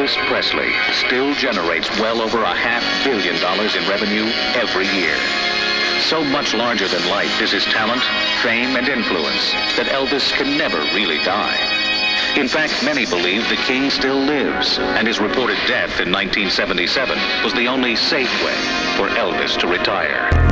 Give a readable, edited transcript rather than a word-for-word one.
Elvis Presley still generates well over $500 million in revenue every year. So much larger than life is his talent, fame, and influence that Elvis can never really die. In fact, many believe the king still lives, and his reported death in 1977 was the only safe way for Elvis to retire.